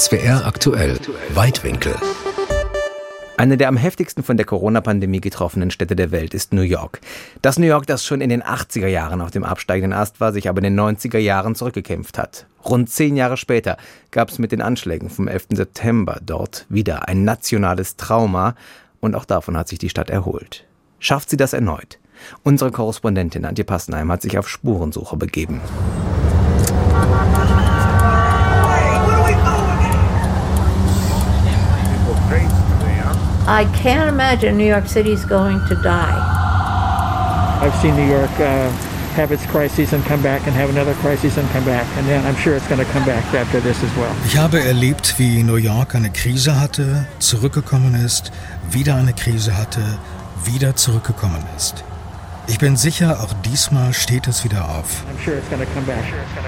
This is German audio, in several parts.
SWR aktuell Weitwinkel. Eine der am heftigsten von der Corona-Pandemie getroffenen Städte der Welt ist New York. Das New York, das schon in den 80er Jahren auf dem absteigenden Ast war, sich aber in den 90er Jahren zurückgekämpft hat. Rund 10 Jahre später gab es mit den Anschlägen vom 11. September dort wieder ein nationales Trauma. Und auch davon hat sich die Stadt erholt. Schafft sie das erneut? Unsere Korrespondentin Antje Passenheim hat sich auf Spurensuche begeben. I can't imagine New York City is going to die. I've seen New York have its crises and come back and have another crisis and come back. And then I'm sure it's going to come back after this as well. Ich habe erlebt, wie New York eine Krise hatte, zurückgekommen ist, wieder eine Krise hatte, wieder zurückgekommen ist. Ich bin sicher, auch diesmal steht es wieder auf. I'm sure it's going to come back.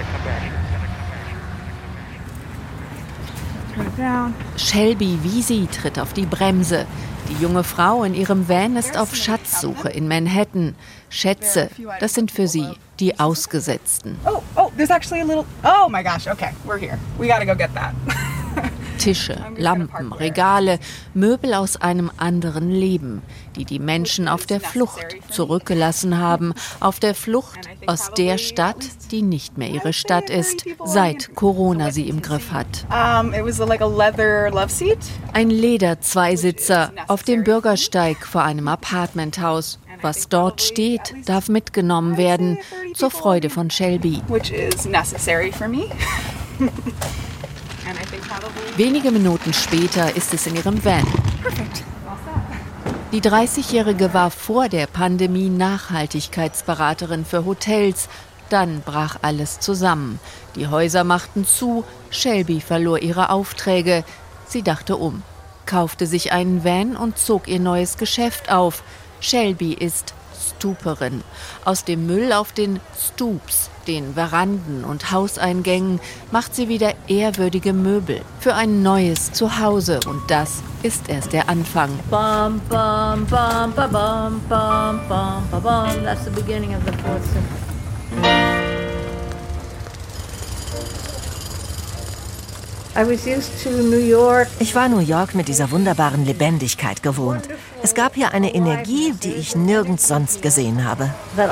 Shelby Wiese tritt auf die Bremse. Die junge Frau in ihrem Van ist auf Schatzsuche in Manhattan. Schätze, das sind für sie die Ausgesetzten. There's actually a little... Oh my gosh, okay, we're here. We gotta go get that. Tische, Lampen, Regale, Möbel aus einem anderen Leben, die die Menschen auf der Flucht zurückgelassen haben, auf der Flucht aus der Stadt, die nicht mehr ihre Stadt ist, seit Corona sie im Griff hat. Ein Leder-Zweisitzer auf dem Bürgersteig vor einem Apartmenthaus. Was dort steht, darf mitgenommen werden, zur Freude von Shelby. Wenige Minuten später ist es in ihrem Van. Die 30-Jährige war vor der Pandemie Nachhaltigkeitsberaterin für Hotels. Dann brach alles zusammen. Die Häuser machten zu, Shelby verlor ihre Aufträge. Sie dachte um, kaufte sich einen Van und zog ihr neues Geschäft auf. Shelby ist Stuperin. Aus dem Müll auf den Stoops, den Veranden und Hauseingängen, macht sie wieder ehrwürdige Möbel für ein neues Zuhause. Und das ist erst der Anfang. Bum, bum, bum, bum, bum, bum, bum, bum, bum. That's the beginning of the fourth symphony. Ich war New York mit dieser wunderbaren Lebendigkeit gewohnt. Es gab hier eine Energie, die ich nirgends sonst gesehen habe.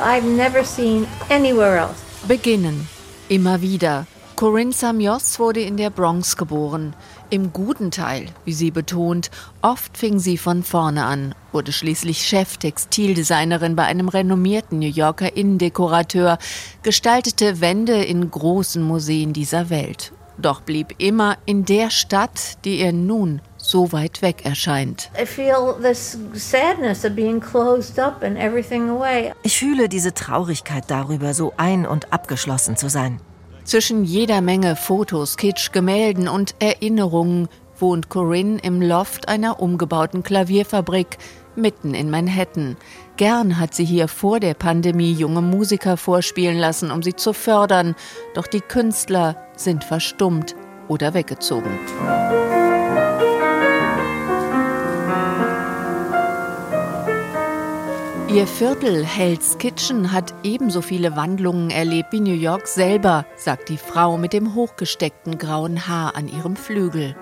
Beginnen. Immer wieder. Corinne Samios wurde in der Bronx geboren. Im guten Teil, wie sie betont. Oft fing sie von vorne an, wurde schließlich Cheftextildesignerin bei einem renommierten New Yorker Innendekorateur, gestaltete Wände in großen Museen dieser Welt. Doch blieb immer in der Stadt, die ihr nun so weit weg erscheint. Ich fühle diese Traurigkeit darüber, so ein- und abgeschlossen zu sein. Zwischen jeder Menge Fotos, Kitsch, Gemälden und Erinnerungen wohnt Corinne im Loft einer umgebauten Klavierfabrik mitten in Manhattan. Gern hat sie hier vor der Pandemie junge Musiker vorspielen lassen, um sie zu fördern. Doch die Künstler sind verstummt oder weggezogen. Ihr Viertel, Hell's Kitchen, hat ebenso viele Wandlungen erlebt wie New York selber, sagt die Frau mit dem hochgesteckten grauen Haar an ihrem Flügel.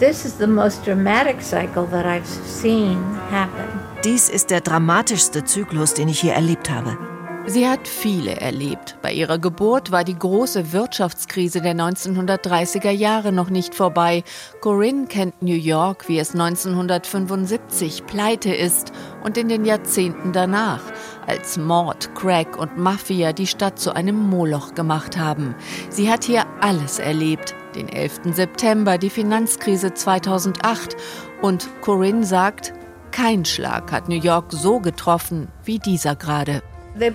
Dies ist der dramatischste Zyklus, den ich hier erlebt habe. Sie hat viele erlebt. Bei ihrer Geburt war die große Wirtschaftskrise der 1930er Jahre noch nicht vorbei. Corinne kennt New York, wie es 1975 pleite ist und in den Jahrzehnten danach, als Mord, Crack und Mafia die Stadt zu einem Moloch gemacht haben. Sie hat hier alles erlebt. Den 11. September, die Finanzkrise 2008. Und Corinne sagt, kein Schlag hat New York so getroffen wie dieser gerade.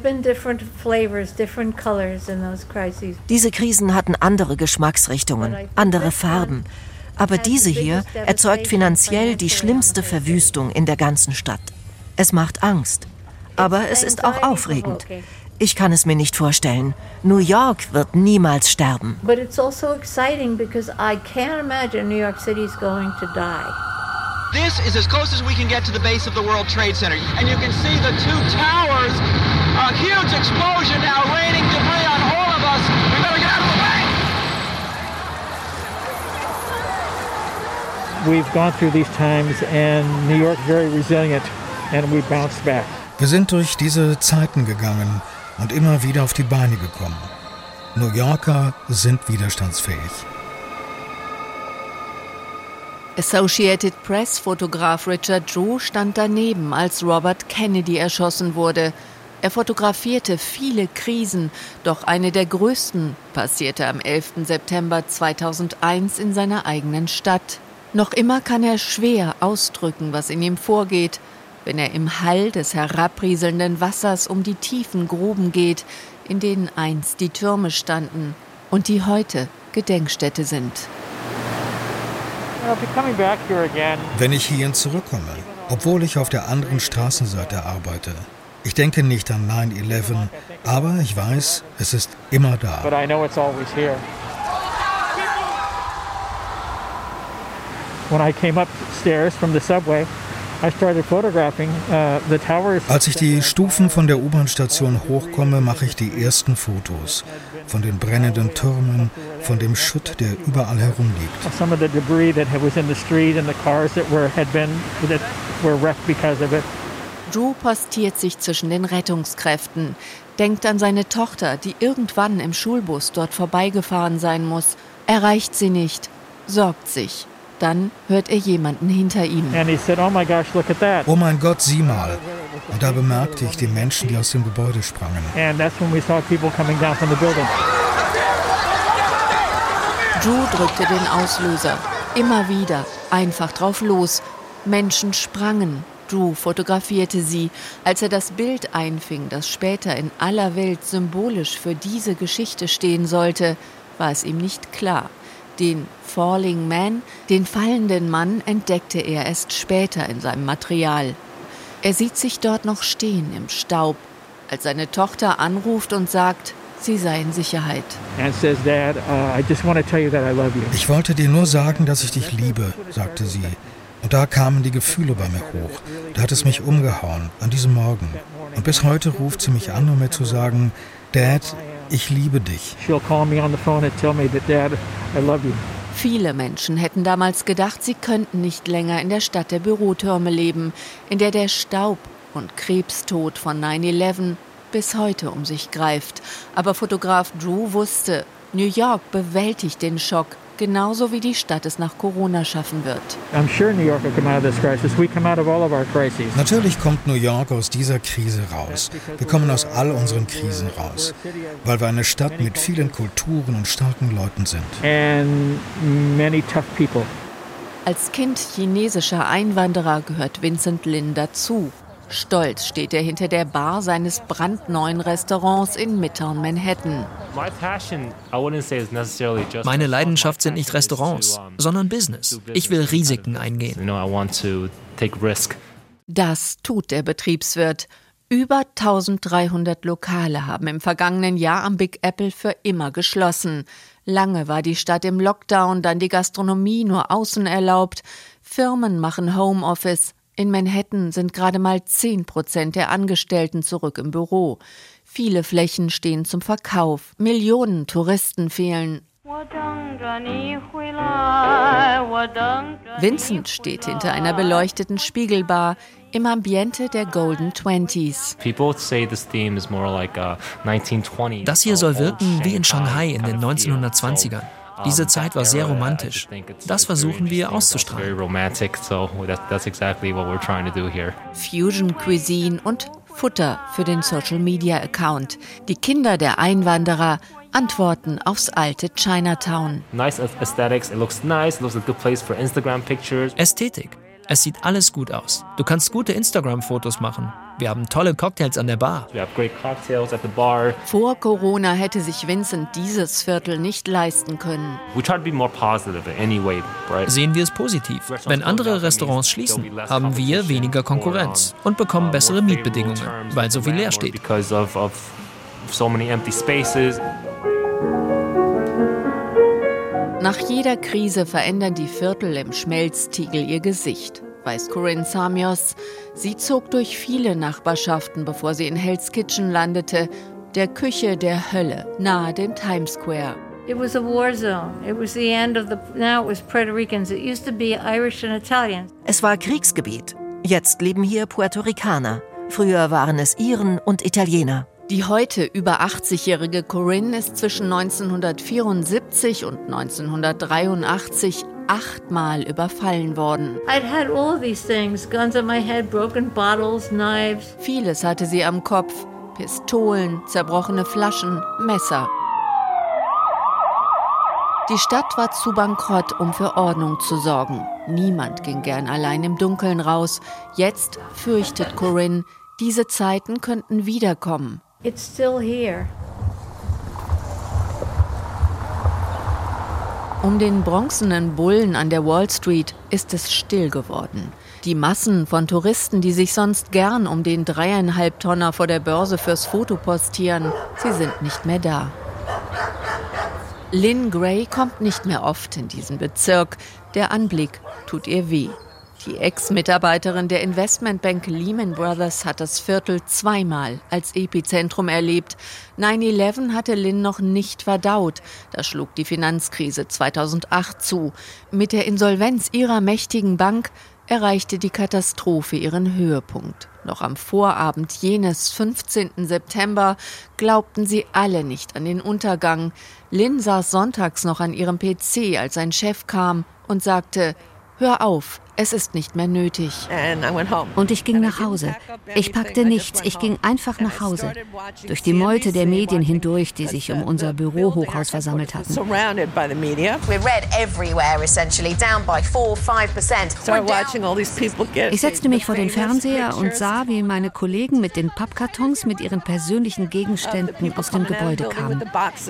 Diese Krisen hatten andere Geschmacksrichtungen, andere Farben. Aber diese hier erzeugt finanziell die schlimmste Verwüstung in der ganzen Stadt. Es macht Angst. Aber es ist auch aufregend. Ich kann es mir nicht vorstellen. New York wird niemals sterben. But it's also exciting because I can't imagine New York City is going to die. This is as close as we can get to the base of the World Trade Center. And you can see the two towers. A huge explosion now raining debris on all of us. We better get out of the way. we've gone through these times and New York very resilient and we bounced back. Wir sind durch diese Zeiten gegangen und immer wieder auf die Beine gekommen. New Yorker sind widerstandsfähig. Associated Press-Fotograf Richard Drew stand daneben, als Robert Kennedy erschossen wurde. Er fotografierte viele Krisen, doch eine der größten passierte am 11. September 2001 in seiner eigenen Stadt. Noch immer kann er schwer ausdrücken, was in ihm vorgeht, wenn er im Hall des herabrieselnden Wassers um die tiefen Gruben geht, in denen einst die Türme standen und die heute Gedenkstätte sind. Wenn ich hierhin zurückkomme, obwohl ich auf der anderen Straßenseite arbeite, ich denke nicht an 9/11, aber ich weiß, es ist immer da. When I came upstairs from the subway, I started photographing the towers. Als ich die Stufen von der U-Bahn-Station hochkomme, mache ich die ersten Fotos von den brennenden Türmen, von dem Schutt, der überall herumliegt. Some of the debris that was in the street and the cars that were wrecked because of it. Drew postiert sich zwischen den Rettungskräften, denkt an seine Tochter, die irgendwann im Schulbus dort vorbeigefahren sein muss, erreicht sie nicht, sorgt sich. Dann hört er jemanden hinter ihm. And he said, "Oh my gosh, look at that." Oh mein Gott, sieh mal. Und da bemerkte ich die Menschen, die aus dem Gebäude sprangen. And that's when we saw people coming down from the building. Drew drückte den Auslöser. Immer wieder, einfach drauf los. Menschen sprangen. Drew fotografierte sie. Als er das Bild einfing, das später in aller Welt symbolisch für diese Geschichte stehen sollte, war es ihm nicht klar. Den Falling Man, den fallenden Mann, entdeckte er erst später in seinem Material. Er sieht sich dort noch stehen im Staub, als seine Tochter anruft und sagt, sie sei in Sicherheit. Ich wollte dir nur sagen, dass ich dich liebe, sagte sie. Und da kamen die Gefühle bei mir hoch. Da hat es mich umgehauen, an diesem Morgen. Und bis heute ruft sie mich an, um mir zu sagen, Dad, ich liebe dich. Viele Menschen hätten damals gedacht, sie könnten nicht länger in der Stadt der Bürotürme leben, in der der Staub und Krebstod von 9/11 bis heute um sich greift. Aber Fotograf Drew wusste, New York bewältigt den Schock, genauso wie die Stadt es nach Corona schaffen wird. Natürlich kommt New York aus dieser Krise raus. Wir kommen aus all unseren Krisen raus, weil wir eine Stadt mit vielen Kulturen und starken Leuten sind. Als Kind chinesischer Einwanderer gehört Vincent Lin dazu. Stolz steht er hinter der Bar seines brandneuen Restaurants in Midtown Manhattan. Meine Leidenschaft sind nicht Restaurants, sondern Business. Ich will Risiken eingehen. Das tut der Betriebswirt. Über 1300 Lokale haben im vergangenen Jahr am Big Apple für immer geschlossen. Lange war die Stadt im Lockdown, dann die Gastronomie nur außen erlaubt. Firmen machen Homeoffice. In Manhattan sind gerade mal 10% der Angestellten zurück im Büro. Viele Flächen stehen zum Verkauf. Millionen Touristen fehlen. Vincent steht hinter einer beleuchteten Spiegelbar im Ambiente der Golden Twenties. Das hier soll wirken wie in Shanghai in den 1920ern. Diese Zeit war sehr romantisch. Das versuchen wir auszustrahlen. Fusion Cuisine und Futter für den Social-Media-Account. Die Kinder der Einwanderer antworten aufs alte Chinatown. Ästhetik. Es sieht alles gut aus. Du kannst gute Instagram-Fotos machen. Wir haben tolle Cocktails an der Bar. Vor Corona hätte sich Vincent dieses Viertel nicht leisten können. Sehen wir es positiv. Wenn andere Restaurants schließen, haben wir weniger Konkurrenz und bekommen bessere Mietbedingungen, weil so viel leer steht. Nach jeder Krise verändern die Viertel im Schmelztiegel ihr Gesicht, weiß Corinne Samios. Sie zog durch viele Nachbarschaften, bevor sie in Hell's Kitchen landete, der Küche der Hölle, nahe dem Times Square. It was a war zone. It was the end of now it was Puerto Ricans. It used to be Irish and Italians. Es war Kriegsgebiet. Jetzt leben hier Puerto Ricaner. Früher waren es Iren und Italiener. Die heute über 80-jährige Corinne ist zwischen 1974 und 1983 8-mal überfallen worden. I'd had all of these things, guns on my head, broken bottles, knives. Vieles hatte sie am Kopf. Pistolen, zerbrochene Flaschen, Messer. Die Stadt war zu bankrott, um für Ordnung zu sorgen. Niemand ging gern allein im Dunkeln raus. Jetzt fürchtet Corinne, diese Zeiten könnten wiederkommen. It's still here. Um den bronzenen Bullen an der Wall Street ist es still geworden. Die Massen von Touristen, die sich sonst gern um den 3,5 Tonner vor der Börse fürs Foto postieren, sie sind nicht mehr da. Lynn Gray kommt nicht mehr oft in diesen Bezirk. Der Anblick tut ihr weh. Die Ex-Mitarbeiterin der Investmentbank Lehman Brothers hat das Viertel 2-mal als Epizentrum erlebt. 9/11 hatte Lynn noch nicht verdaut. Da schlug die Finanzkrise 2008 zu. Mit der Insolvenz ihrer mächtigen Bank erreichte die Katastrophe ihren Höhepunkt. Noch am Vorabend jenes 15. September glaubten sie alle nicht an den Untergang. Lynn saß sonntags noch an ihrem PC, als ein Chef kam und sagte: Hör auf, es ist nicht mehr nötig. Und ich ging nach Hause. Ich packte nichts, ich ging einfach nach Hause. Durch die Meute der Medien hindurch, die sich um unser Bürohochhaus versammelt hatten. Ich setzte mich vor den Fernseher und sah, wie meine Kollegen mit den Pappkartons mit ihren persönlichen Gegenständen aus dem Gebäude kamen.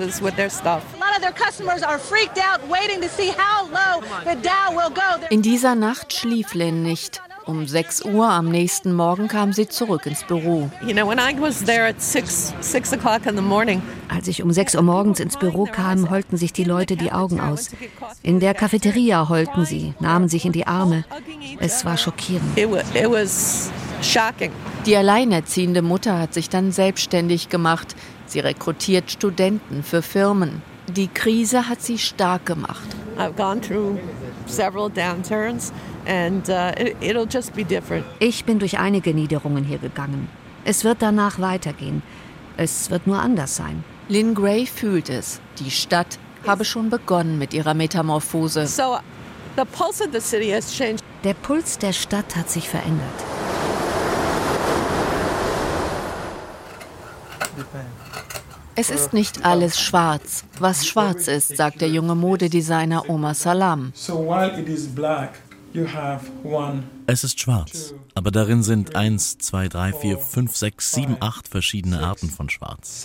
In dieser Nacht schlief Lynn nicht. Um 6 Uhr am nächsten Morgen kam sie zurück ins Büro. Als ich um 6 Uhr morgens ins Büro kam, heulten sich die Leute die Augen aus. In der Cafeteria heulten sie, nahmen sich in die Arme. Es war schockierend. Die alleinerziehende Mutter hat sich dann selbstständig gemacht. Sie rekrutiert Studenten für Firmen. Die Krise hat sie stark gemacht. Ich bin durch einige Niederungen hier gegangen. Es wird danach weitergehen. Es wird nur anders sein. Lynn Gray fühlt es. Die Stadt habe schon begonnen mit ihrer Metamorphose. Der Puls der Stadt hat sich verändert. Es ist nicht alles schwarz. Was schwarz ist, sagt der junge Modedesigner Omar Salam. Es ist schwarz, aber darin sind 1, 2, 3, 4, 5, 6, 7, 8 verschiedene Arten von Schwarz.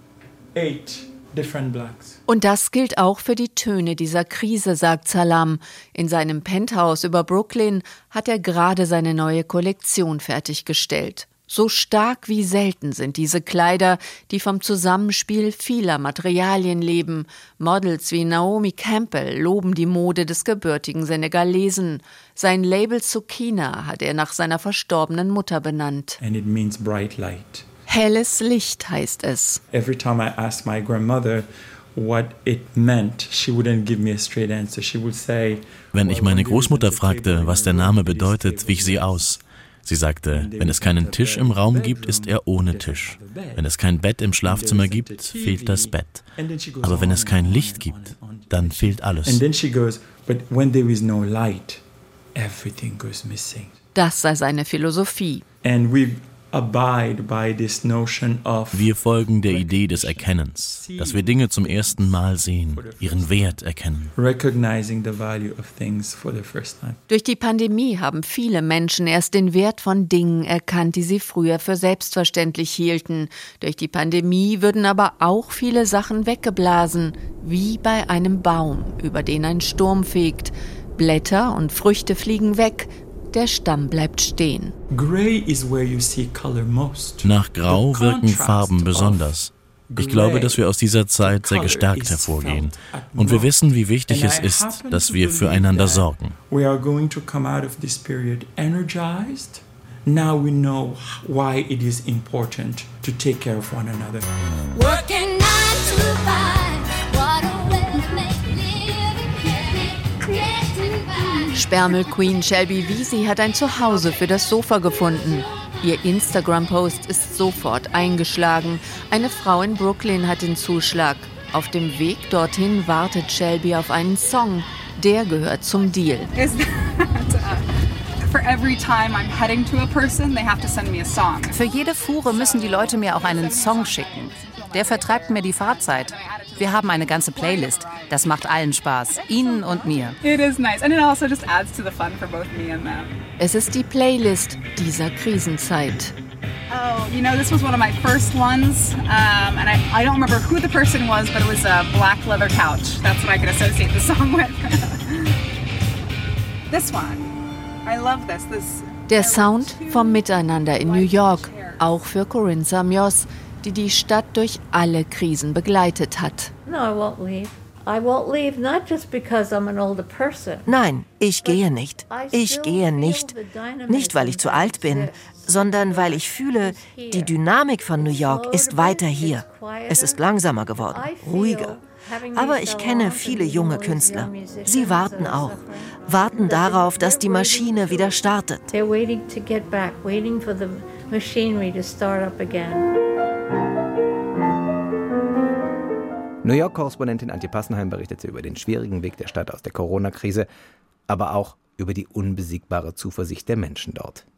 Und das gilt auch für die Töne dieser Krise, sagt Salam. In seinem Penthouse über Brooklyn hat er gerade seine neue Kollektion fertiggestellt. So stark wie selten sind diese Kleider, die vom Zusammenspiel vieler Materialien leben. Models wie Naomi Campbell loben die Mode des gebürtigen Senegalesen. Sein Label Sukina hat er nach seiner verstorbenen Mutter benannt. And it means bright light. Helles Licht heißt es. Every time I asked my grandmother what it meant, she wouldn't give me a straight answer. She would say, wenn ich meine Großmutter fragte, was der Name bedeutet, wich sie aus. Sie sagte, wenn es keinen Tisch im Raum gibt, ist er ohne Tisch. Wenn es kein Bett im Schlafzimmer gibt, fehlt das Bett. Aber wenn es kein Licht gibt, dann fehlt alles. Das sei seine Philosophie. Wir folgen der Idee des Erkennens, dass wir Dinge zum ersten Mal sehen, ihren Wert erkennen. Durch die Pandemie haben viele Menschen erst den Wert von Dingen erkannt, die sie früher für selbstverständlich hielten. Durch die Pandemie würden aber auch viele Sachen weggeblasen, wie bei einem Baum, über den ein Sturm fegt. Blätter und Früchte fliegen weg. Der Stamm bleibt stehen. Nach Grau wirken Farben besonders. Ich glaube, dass wir aus dieser Zeit sehr gestärkt hervorgehen. Und wir wissen, wie wichtig es ist, dass wir füreinander sorgen. Now we know why it is important to take care of one another. Working 9 to 5, what a way. Sperrmüll-Queen Shelby Veazey hat ein Zuhause für das Sofa gefunden. Ihr Instagram-Post ist sofort eingeschlagen. Eine Frau in Brooklyn hat den Zuschlag. Auf dem Weg dorthin wartet Shelby auf einen Song. Der gehört zum Deal. Für jede Fuhre müssen die Leute mir auch einen Song schicken. Der vertreibt mir die Fahrzeit. Wir haben eine ganze Playlist. Das macht allen Spaß, ihnen und mir. Es ist die Playlist dieser Krisenzeit. Oh, this was one of my first ones, and I don't remember who the person was, but it was a black leather couch. That's what I could associate the song with. This one, I love this. Der Sound vom Miteinander in New York, auch für Corinne Samios, die die Stadt durch alle Krisen begleitet hat. No, I won't leave. I won't leave, not just because I'm an older person. Nein, ich gehe nicht. Ich gehe nicht. Nicht, weil ich zu alt bin, sondern weil ich fühle, die Dynamik von New York ist weiter hier. Es ist langsamer geworden, ruhiger. Aber ich kenne viele junge Künstler. Sie warten auch. Warten darauf, dass die Maschine wieder startet. They're waiting to get back, waiting for the machinery to start up again. New York-Korrespondentin Antje Passenheim berichtete über den schwierigen Weg der Stadt aus der Corona-Krise, aber auch über die unbesiegbare Zuversicht der Menschen dort.